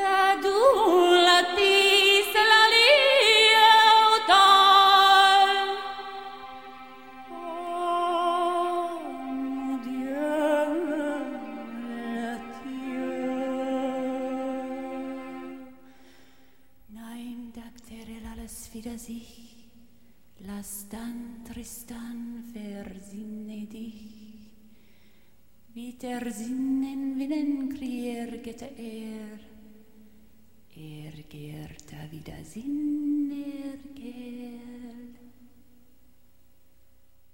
Wieder sich, lass dann Tristan versinne dich, wie der Sinnen Willen kriegete er gehrt da wieder Sinn, er gehrt.